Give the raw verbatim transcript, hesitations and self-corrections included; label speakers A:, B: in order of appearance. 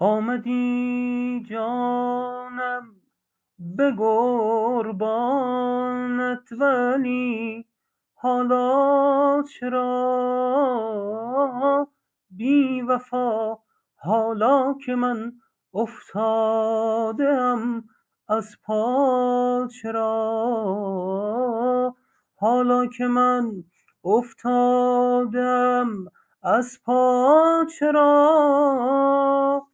A: آمدی جانم به قربانت، ولی حالا چرا بی وفا؟ حالا که من افتاده ام از پا چرا؟ حالا که من افتادم از پا چرا؟